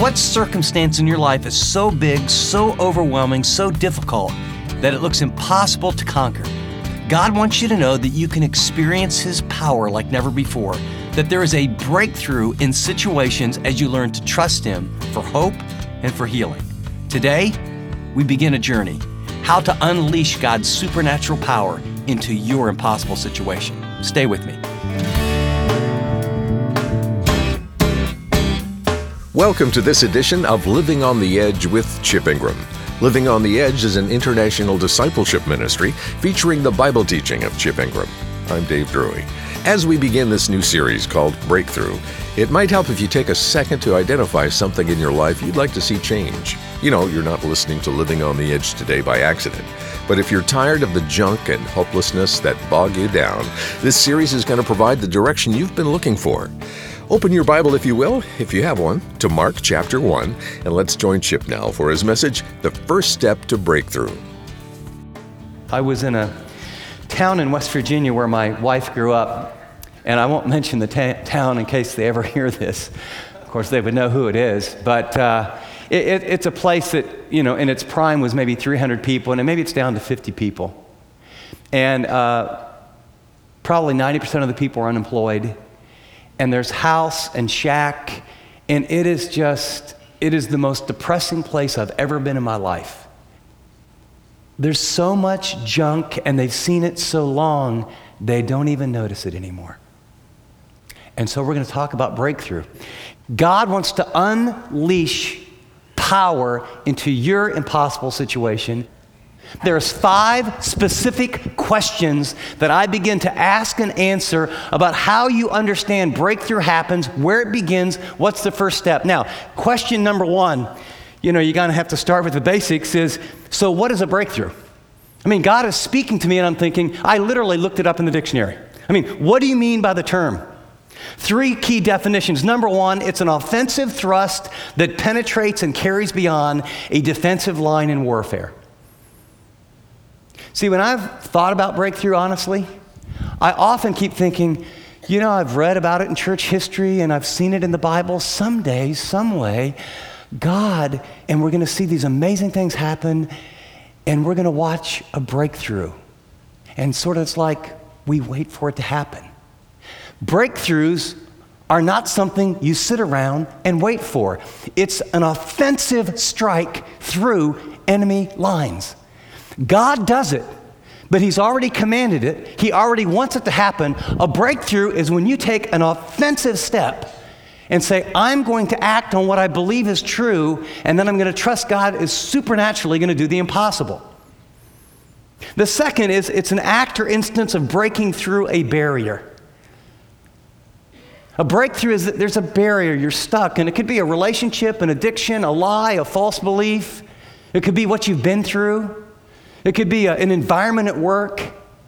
What circumstance in your life is so big, so overwhelming, so difficult that it looks impossible to conquer? God wants you to know that you can experience His power like never before, that there is a breakthrough in situations as you learn to trust Him for hope and for healing. Today, we begin a journey, how to unleash God's supernatural power into your impossible situation. Stay with me. Welcome to this edition of Living on the Edge with Chip Ingram. Living on the Edge is an international discipleship ministry featuring the Bible teaching of Chip Ingram. I'm Dave Drury. As we begin this new series called Breakthrough, it might help if you take a second to identify something in your life you'd like to see change. You know, you're not listening to Living on the Edge today by accident. But if you're tired of the junk and hopelessness that bog you down, this series is going to provide the direction you've been looking for. Open your Bible, if you will, if you have one, to Mark chapter 1, and let's join Chip now for his message, The First Step to Breakthrough. I was in a town in West Virginia where my wife grew up, and I won't mention the town in case they ever hear this. Of course, they would know who it is, but it's a place that, you know, in its prime was maybe 300 people, and maybe it's down to 50 people. And probably 90% of the people are unemployed. And there's house and shack, and it is the most depressing place I've ever been in my life. There's so much junk, and they've seen it so long, they don't even notice it anymore. And so we're going to talk about breakthrough. God wants to unleash power into your impossible situation. There's 5 specific questions that I begin to ask and answer about how you understand breakthrough happens, where it begins, what's the first step. Now, question number 1, you know, you're going to have to start with the basics is, so what is a breakthrough? I mean, God is speaking to me and I'm thinking, I literally looked it up in the dictionary. I mean, what do you mean by the term? 3 key definitions. Number 1, it's an offensive thrust that penetrates and carries beyond a defensive line in warfare. See, when I've thought about breakthrough, honestly, I often keep thinking, you know, I've read about it in church history and I've seen it in the Bible. Someday, some way, God, and we're going to see these amazing things happen and we're going to watch a breakthrough. And sort of it's like we wait for it to happen. Breakthroughs are not something you sit around and wait for. It's an offensive strike through enemy lines. God does it, but He's already commanded it. He already wants it to happen. A breakthrough is when you take an offensive step and say, I'm going to act on what I believe is true, and then I'm going to trust God is supernaturally going to do the impossible. The second is it's an act or instance of breaking through a barrier. A breakthrough is that there's a barrier, you're stuck, and it could be a relationship, an addiction, a lie, a false belief. It could be what you've been through. It could be an environment at work.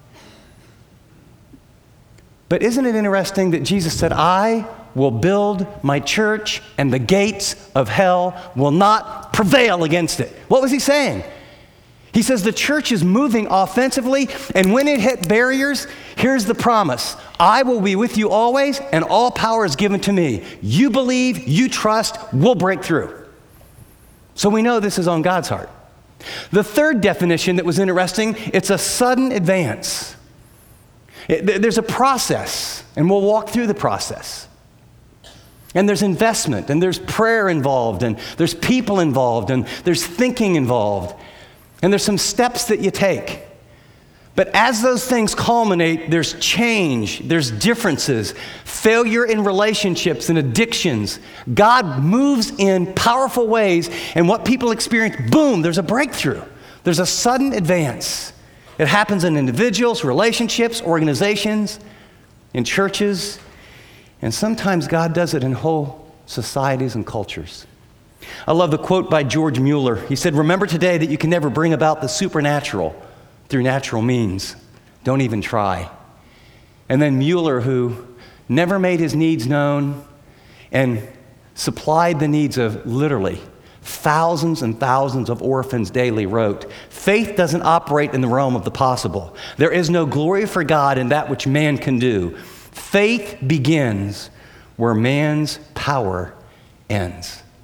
But isn't it interesting that Jesus said, I will build my church and the gates of hell will not prevail against it. What was He saying? He says the church is moving offensively, and when it hit barriers, here's the promise. I will be with you always, and all power is given to me. You believe, you trust, we'll break through. So we know this is on God's heart. The third definition that was interesting, it's a sudden advance. There's a process, and we'll walk through the process. And there's investment, and there's prayer involved, and there's people involved, and there's thinking involved, and there's some steps that you take. But as those things culminate, there's change, there's differences, failure in relationships and addictions. God moves in powerful ways, and what people experience, boom, there's a breakthrough. There's a sudden advance. It happens in individuals, relationships, organizations, in churches, and sometimes God does it in whole societies and cultures. I love the quote by George Mueller. He said, remember today that you can never bring about the supernatural through natural means. Don't even try. And then Mueller, who never made his needs known and supplied the needs of literally thousands and thousands of orphans daily, wrote, faith doesn't operate in the realm of the possible. There is no glory for God in that which man can do. Faith begins where man's power ends.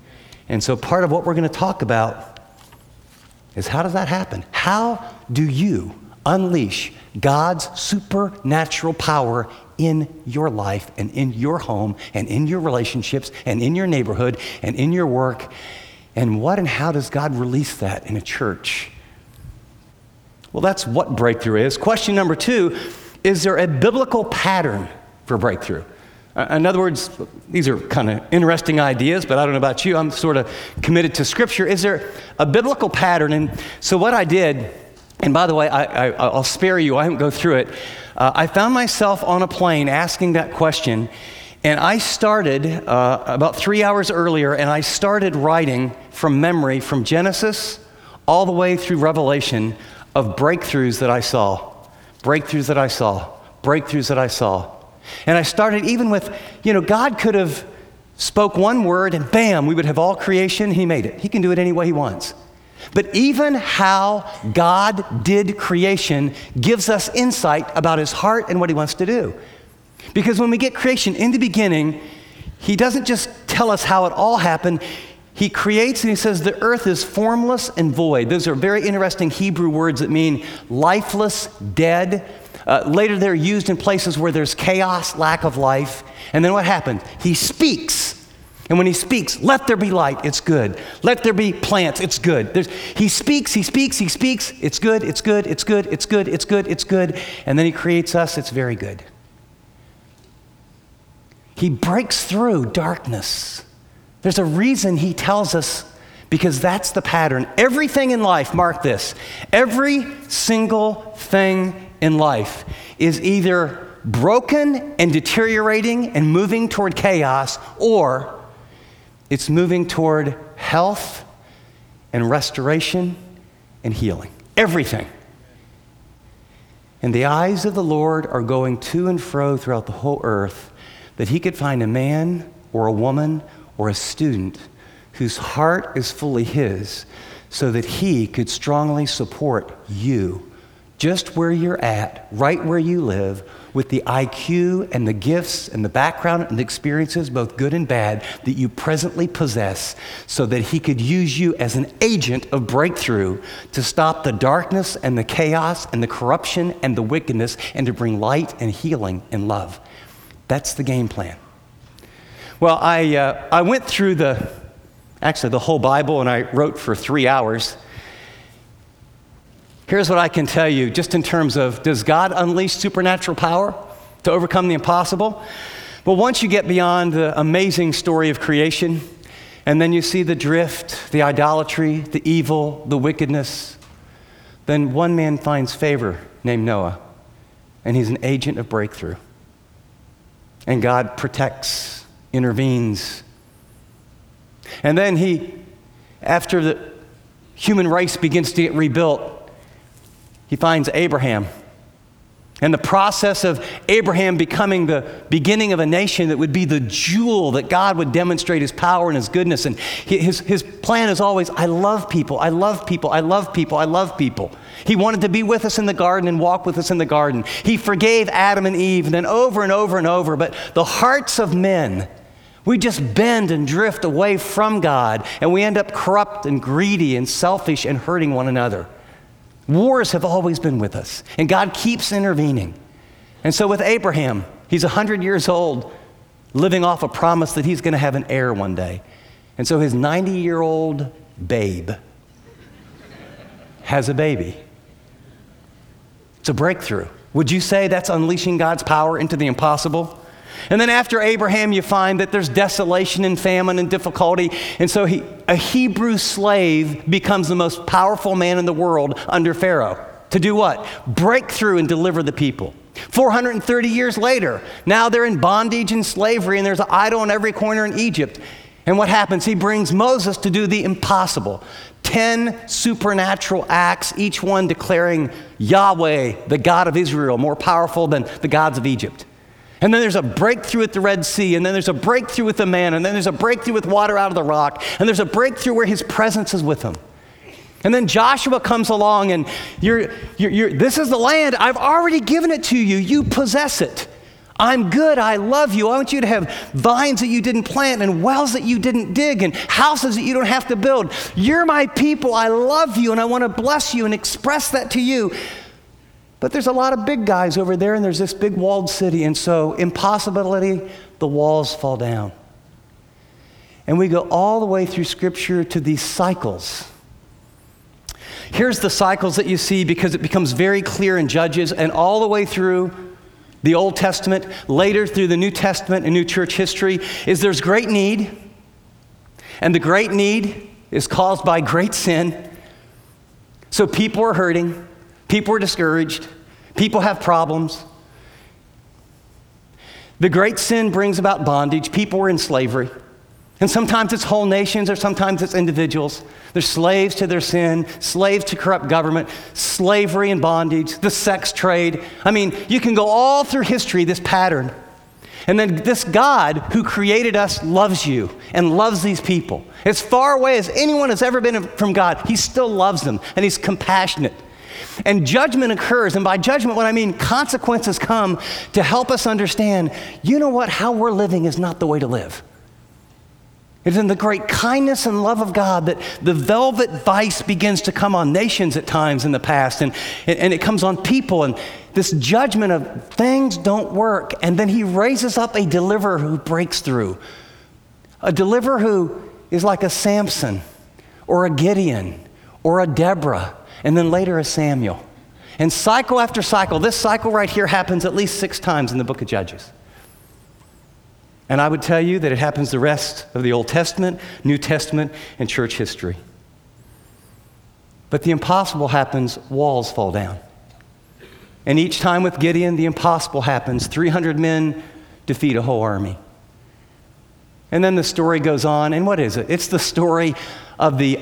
And so part of what we're going to talk about is, how does that happen? How do you unleash God's supernatural power in your life and in your home and in your relationships and in your neighborhood and in your work? And what and how does God release that in a church? Well, that's what breakthrough is. Question number 2, is there a biblical pattern for breakthrough? In other words, these are kind of interesting ideas, but I don't know about you. I'm sort of committed to Scripture. Is there a biblical pattern? And so what I did, and by the way, I'll spare you, I won't go through it. I found myself on a plane asking that question, and I started about 3 hours earlier, and I started writing from memory from Genesis all the way through Revelation of breakthroughs that I saw, breakthroughs that I saw, breakthroughs that I saw. And I started even with, God could have spoke one word and bam, we would have all creation. He made it. He can do it any way he wants. But even how God did creation gives us insight about his heart and what he wants to do. Because when we get creation in the beginning, he doesn't just tell us how it all happened. He creates and he says the earth is formless and void. Those are very interesting Hebrew words that mean lifeless, dead. Later they're used in places where there's chaos, lack of life. And then what happened? He speaks. And when he speaks, let there be light, it's good. Let there be plants, it's good. He speaks, it's good, it's good, it's good, it's good, it's good. And then he creates us, it's very good. He breaks through darkness. There's a reason he tells us, because that's the pattern. Everything in life, mark this, every single thing in life is either broken and deteriorating and moving toward chaos, or it's moving toward health and restoration and healing. Everything. And the eyes of the Lord are going to and fro throughout the whole earth, that he could find a man or a woman or a student whose heart is fully his, so that he could strongly support you just where you're at, right where you live, with the IQ and the gifts and the background and the experiences, both good and bad, that you presently possess, so that he could use you as an agent of breakthrough to stop the darkness and the chaos and the corruption and the wickedness, and to bring light and healing and love. That's the game plan. Well, I went through the whole Bible, and I wrote for 3 hours. Here's what I can tell you, just in terms of, does God unleash supernatural power to overcome the impossible? Well, once you get beyond the amazing story of creation, and then you see the drift, the idolatry, the evil, the wickedness, then one man finds favor named Noah, and he's an agent of breakthrough. And God protects, intervenes. And then after the human race begins to get rebuilt, he finds Abraham. And the process of Abraham becoming the beginning of a nation that would be the jewel that God would demonstrate his power and his goodness. And his plan is always, I love people, I love people, I love people, I love people. He wanted to be with us in the garden and walk with us in the garden. He forgave Adam and Eve, and then over and over and over. But the hearts of men, we just bend and drift away from God, and we end up corrupt and greedy and selfish and hurting one another. Wars have always been with us, and God keeps intervening. And so with Abraham, he's 100 years old, living off a promise that he's going to have an heir one day. And so his 90-year-old babe has a baby. It's a breakthrough. Would you say that's unleashing God's power into the impossible? And then after Abraham, you find that there's desolation and famine and difficulty. And so a Hebrew slave becomes the most powerful man in the world under Pharaoh. To do what? Break through and deliver the people. 430 years later, now they're in bondage and slavery, and there's an idol in every corner in Egypt. And what happens? He brings Moses to do the impossible. 10 supernatural acts, each one declaring Yahweh, the God of Israel, more powerful than the gods of Egypt. And then there's a breakthrough at the Red Sea, and then there's a breakthrough with the man, and then there's a breakthrough with water out of the rock, and there's a breakthrough where his presence is with them. And then Joshua comes along, and this is the land. I've already given it to you. You possess it. I'm good, I love you. I want you to have vines that you didn't plant and wells that you didn't dig and houses that you don't have to build. You're my people, I love you, and I want to bless you and express that to you. But there's a lot of big guys over there, and there's this big walled city, and so impossibility, the walls fall down. And we go all the way through Scripture to these cycles. Here's the cycles that you see because it becomes very clear in Judges and all the way through the Old Testament, later through the New Testament and new church history, is there's great need, and the great need is caused by great sin. So people are hurting, people are discouraged, people have problems. The great sin brings about bondage, people are in slavery. And sometimes it's whole nations or sometimes it's individuals. They're slaves to their sin, slaves to corrupt government, slavery and bondage, the sex trade. I mean, you can go all through history, this pattern. And then this God who created us loves you and loves these people. As far away as anyone has ever been from God, he still loves them and he's compassionate. And judgment occurs, and by judgment, what I mean, consequences come to help us understand, you know what, how we're living is not the way to live. It's in the great kindness and love of God that the velvet vice begins to come on nations at times in the past, and it comes on people, and this judgment of things don't work, and then he raises up a deliverer who breaks through. A deliverer who is like a Samson, or a Gideon, or a Deborah, and then later a Samuel. And cycle after cycle, this cycle right here happens at least 6 times in the book of Judges. And I would tell you that it happens the rest of the Old Testament, New Testament, and church history. But the impossible happens, walls fall down. And each time with Gideon, the impossible happens. 300 men defeat a whole army. And then the story goes on, and what is it? It's the story of the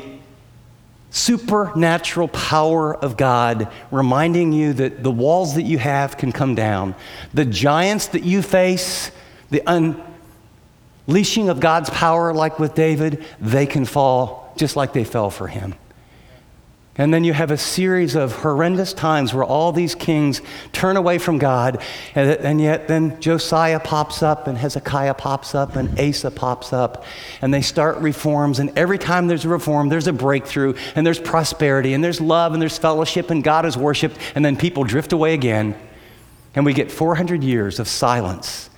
supernatural power of God reminding you that the walls that you have can come down. The giants that you face, the unleashing of God's power, like with David, they can fall just like they fell for him. And then you have a series of horrendous times where all these kings turn away from God, and yet then Josiah pops up, and Hezekiah pops up, and Asa pops up, and they start reforms, and every time there's a reform, there's a breakthrough, and there's prosperity, and there's love, and there's fellowship, and God is worshiped, and then people drift away again, and we get 400 years of silence.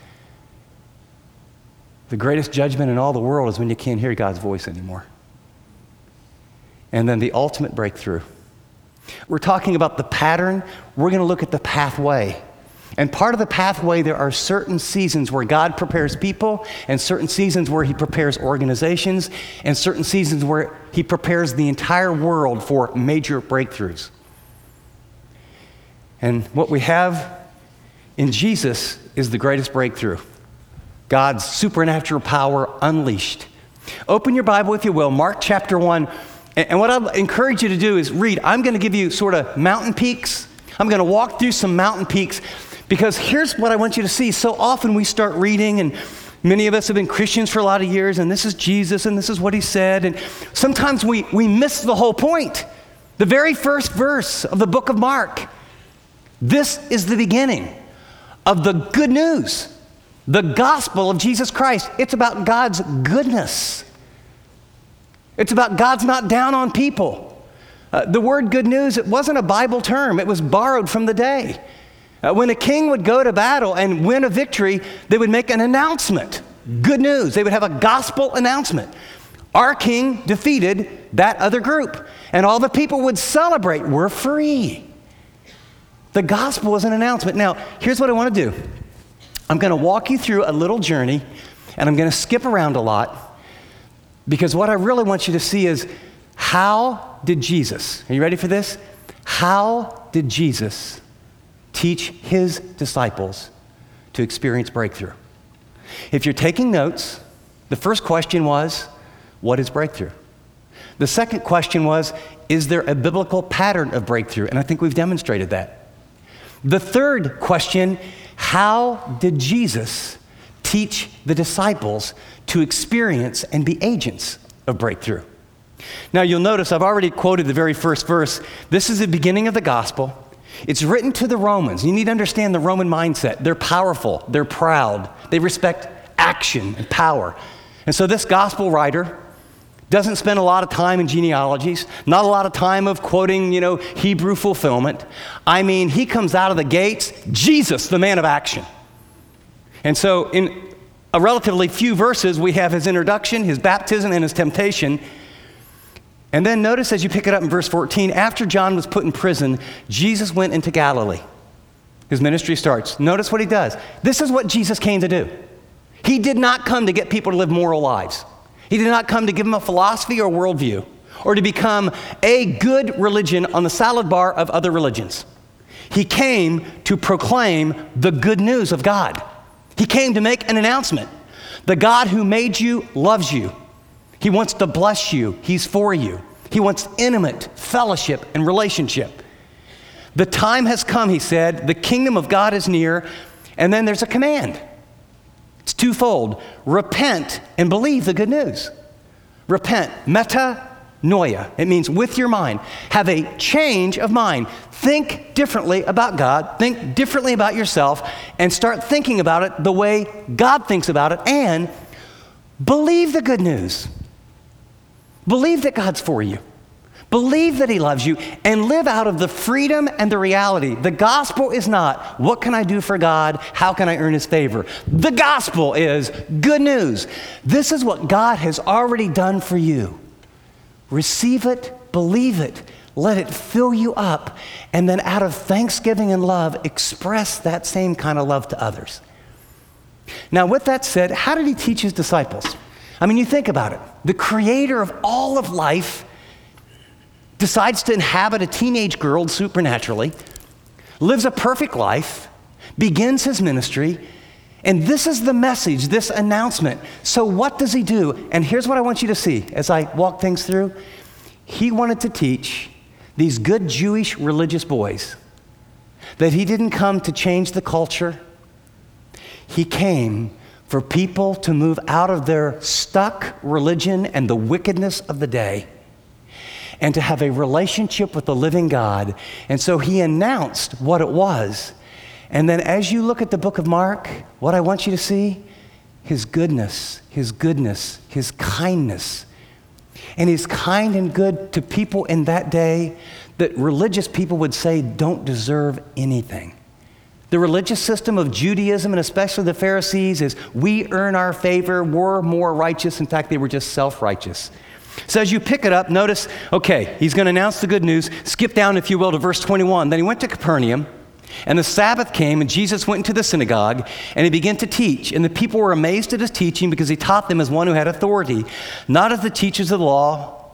The greatest judgment in all the world is when you can't hear God's voice anymore. And then the ultimate breakthrough. We're talking about the pattern. We're going to look at the pathway. And part of the pathway, there are certain seasons where God prepares people, and certain seasons where he prepares organizations, and certain seasons where he prepares the entire world for major breakthroughs. And what we have in Jesus is the greatest breakthrough. God's supernatural power unleashed. Open your Bible, if you will, Mark chapter 1. And what I encourage you to do is read. I'm going to give you sort of mountain peaks. I'm going to walk through some mountain peaks because here's what I want you to see. So often we start reading, and many of us have been Christians for a lot of years, and this is Jesus, and this is what he said. And sometimes we miss the whole point. The very first verse of the book of Mark. This is the beginning of the good news, the gospel of Jesus Christ. It's about God's goodness. It's about God's not down on people. The word good news, it wasn't a Bible term. It was borrowed from the day. When a king would go to battle and win a victory, they would make an announcement. Good news. They would have a gospel announcement. Our king defeated that other group. And all the people would celebrate. We're free. The gospel was an announcement. Now, here's what I want to do. I'm going to walk you through a little journey, and I'm going to skip around a lot. Because what I really want you to see is, how did Jesus, are you ready for this? How did Jesus teach his disciples to experience breakthrough? If you're taking notes, the first question was, what is breakthrough? The second question was, is there a biblical pattern of breakthrough? And I think we've demonstrated that. The third question, how did Jesus teach the disciples to experience and be agents of breakthrough? Now you'll notice I've already quoted the very first verse. This is the beginning of the gospel. It's written to the Romans. You need to understand the Roman mindset. They're powerful. They're proud. They respect action and power. And so this gospel writer doesn't spend a lot of time in genealogies, not a lot of time of quoting, Hebrew fulfillment. I mean, he comes out of the gates, Jesus, the man of action. And so in a relatively few verses, we have his introduction, his baptism, and his temptation. And then notice as you pick it up in verse 14, after John was put in prison, Jesus went into Galilee. His ministry starts. Notice what he does. This is what Jesus came to do. He did not come to get people to live moral lives. He did not come to give them a philosophy or worldview, or to become a good religion on the salad bar of other religions. He came to proclaim the good news of God. He came to make an announcement. The God who made you loves you. He wants to bless you. He's for you. He wants intimate fellowship and relationship. The time has come, he said. The kingdom of God is near. And then there's a command. It's twofold. Repent and believe the good news. Repent. Metanoia. It means with your mind. Have a change of mind. Think differently about God. Think differently about yourself. And start thinking about it the way God thinks about it. And believe the good news. Believe that God's for you. Believe that he loves you, and live out of the freedom and the reality. The gospel is not, what can I do for God? How can I earn his favor? The gospel is good news. This is what God has already done for you. Receive it, believe it, let it fill you up, and then out of thanksgiving and love, express that same kind of love to others. Now, with that said, how did he teach his disciples? I mean, you think about it. The creator of all of life decides to inhabit a teenage girl supernaturally, lives a perfect life, begins his ministry, and this is the message, this announcement. So what does he do? And here's what I want you to see as I walk things through. He wanted to teach these good Jewish religious boys that he didn't come to change the culture. He came for people to move out of their stuck religion and the wickedness of the day, and to have a relationship with the living God. And so he announced what it was. And then as you look at the book of Mark, what I want you to see, his goodness, his kindness. And he's kind and good to people in that day that religious people would say don't deserve anything. The religious system of Judaism, and especially the Pharisees, is we earn our favor, we're more righteous. In fact, they were just self-righteous. So as you pick it up, notice, okay, he's going to announce the good news. Skip down, if you will, to verse 21. Then he went to Capernaum, and the Sabbath came, and Jesus went into the synagogue, and he began to teach. And the people were amazed at his teaching because he taught them as one who had authority, not as the teachers of the law.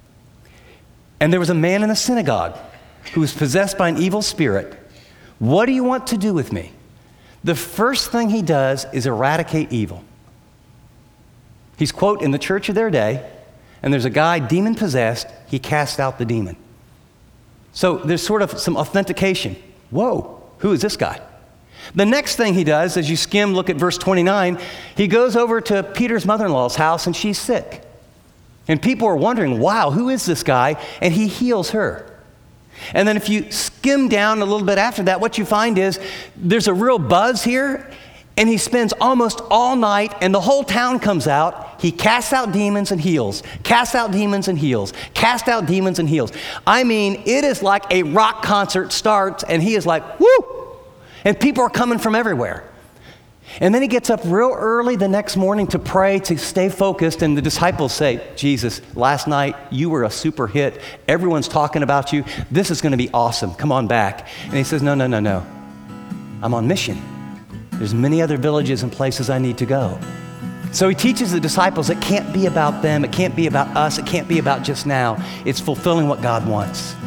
And there was a man in the synagogue who was possessed by an evil spirit. What do you want to do with me? The first thing he does is eradicate evil. He's, quote, in the church of their day, and there's a guy demon-possessed, he casts out the demon. So there's sort of some authentication. Whoa, who is this guy? The next thing he does, as you skim, look at verse 29, he goes over to Peter's mother-in-law's house, and she's sick. And people are wondering, wow, who is this guy? And he heals her. And then if you skim down a little bit after that, what you find is there's a real buzz here, and he spends almost all night, and the whole town comes out. He casts out demons and heals, casts out demons and heals, casts out demons and heals. I mean, it is like a rock concert starts, and he is like, woo! And people are coming from everywhere. And then he gets up real early the next morning to pray, to stay focused, and the disciples say, Jesus, last night you were a super hit. Everyone's talking about you. This is going to be awesome. Come on back. And he says, no. I'm on mission. There's many other villages and places I need to go. So he teaches the disciples it can't be about them, it can't be about us, it can't be about just now. It's fulfilling what God wants.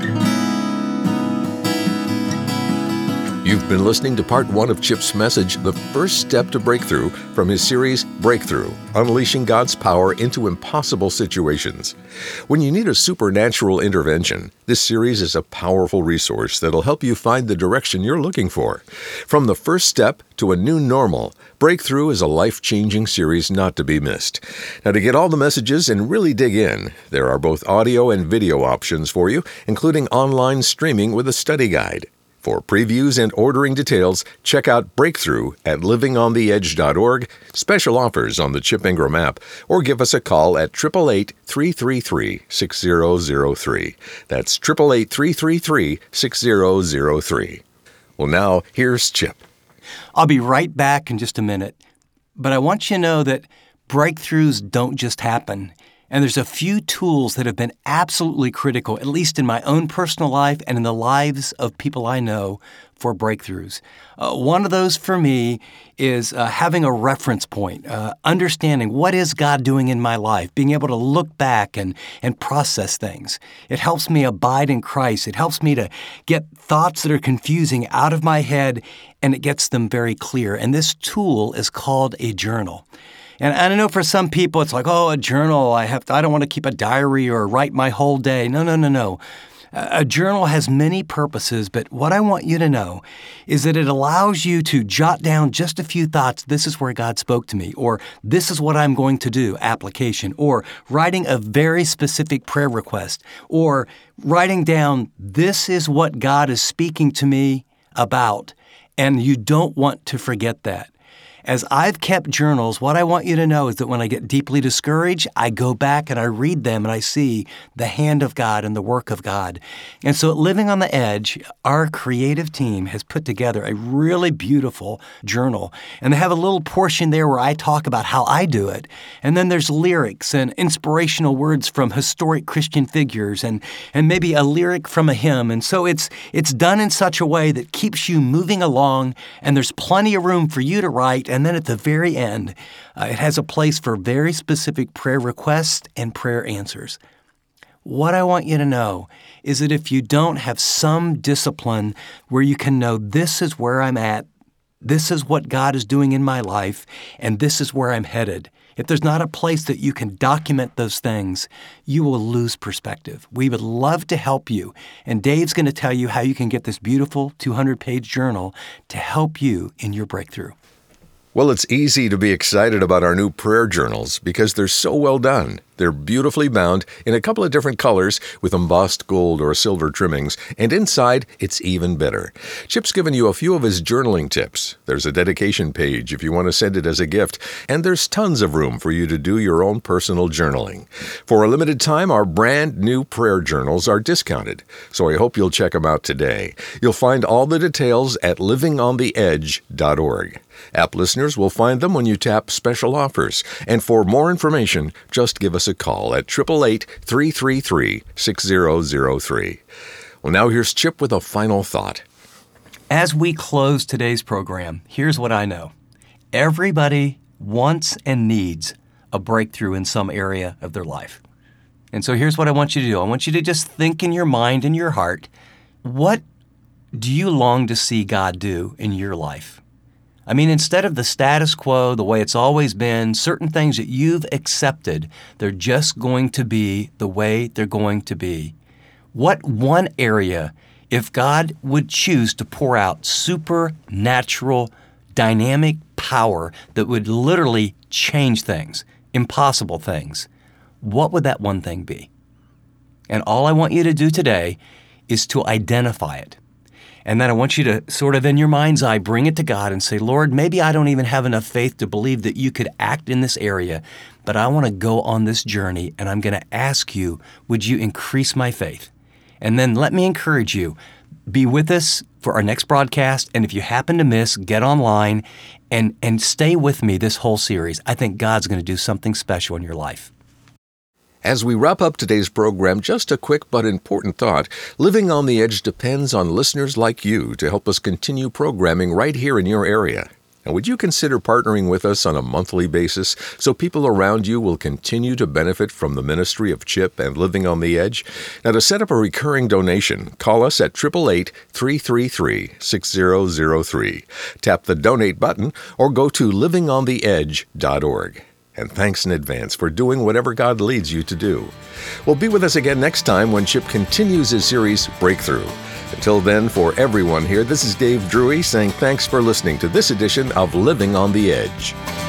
You've been listening to part 1 of Chip's message, The First Step to Breakthrough, from his series, Breakthrough, Unleashing God's Power into Impossible Situations. When you need a supernatural intervention, this series is a powerful resource that'll help you find the direction you're looking for. From the first step to a new normal, Breakthrough is a life-changing series not to be missed. Now, to get all the messages and really dig in, there are both audio and video options for you, including online streaming with a study guide. For previews and ordering details, check out Breakthrough at livingontheedge.org, special offers on the Chip Ingram app, or give us a call at 888-333-6003. That's 888-333-6003. Well, now, here's Chip. I'll be right back in just a minute, but I want you to know that breakthroughs don't just happen. And there's a few tools that have been absolutely critical, at least in my own personal life and in the lives of people I know, for breakthroughs. One of those for me is having a reference point, understanding what is God doing in my life, being able to look back and process things. It helps me abide in Christ. It helps me to get thoughts that are confusing out of my head, and it gets them very clear. And this tool is called a journal. And I know for some people it's like, oh, a journal, I don't want to keep a diary or write my whole day. No. A journal has many purposes, but what I want you to know is that it allows you to jot down just a few thoughts. This is where God spoke to me, or this is what I'm going to do, application, or writing a very specific prayer request, or writing down, this is what God is speaking to me about, and you don't want to forget that. As I've kept journals, what I want you to know is that when I get deeply discouraged, I go back and I read them and I see the hand of God and the work of God. And so at Living on the Edge, our creative team has put together a really beautiful journal. And they have a little portion there where I talk about how I do it. And then there's lyrics and inspirational words from historic Christian figures and maybe a lyric from a hymn. And so it's done in such a way that keeps you moving along, and there's plenty of room for you to write. And then at the very end, it has a place for very specific prayer requests and prayer answers. What I want you to know is that if you don't have some discipline where you can know this is where I'm at, this is what God is doing in my life, and this is where I'm headed, if there's not a place that you can document those things, you will lose perspective. We would love to help you, and Dave's going to tell you how you can get this beautiful 200-page journal to help you in your breakthrough. Well, it's easy to be excited about our new prayer journals because they're so well done. They're beautifully bound in a couple of different colors with embossed gold or silver trimmings, and inside, it's even better. Chip's given you a few of his journaling tips. There's a dedication page if you want to send it as a gift, and there's tons of room for you to do your own personal journaling. For a limited time, our brand new prayer journals are discounted, so I hope you'll check them out today. You'll find all the details at livingontheedge.org. App listeners will find them when you tap special offers. And for more information, just give us a call at 888-333-6003. Well, now here's Chip with a final thought. As we close today's program, here's what I know. Everybody wants and needs a breakthrough in some area of their life. And so here's what I want you to do. I want you to just think in your mind and your heart, what do you long to see God do in your life? I mean, instead of the status quo, the way it's always been, certain things that you've accepted, they're just going to be the way they're going to be. What one area, if God would choose to pour out supernatural, dynamic power that would literally change things, impossible things, what would that one thing be? And all I want you to do today is to identify it. And then I want you to sort of in your mind's eye bring it to God and say, Lord, maybe I don't even have enough faith to believe that you could act in this area, but I want to go on this journey, and I'm going to ask you, would you increase my faith? And then let me encourage you, be with us for our next broadcast, and if you happen to miss, get online and stay with me this whole series. I think God's going to do something special in your life. As we wrap up today's program, just a quick but important thought. Living on the Edge depends on listeners like you to help us continue programming right here in your area. And would you consider partnering with us on a monthly basis so people around you will continue to benefit from the ministry of Chip and Living on the Edge? Now, to set up a recurring donation, call us at 888-333-6003. Tap the donate button or go to livingontheedge.org. And thanks in advance for doing whatever God leads you to do. Well, be with us again next time when Chip continues his series, Breakthrough. Until then, for everyone here, this is Dave Drury saying thanks for listening to this edition of Living on the Edge.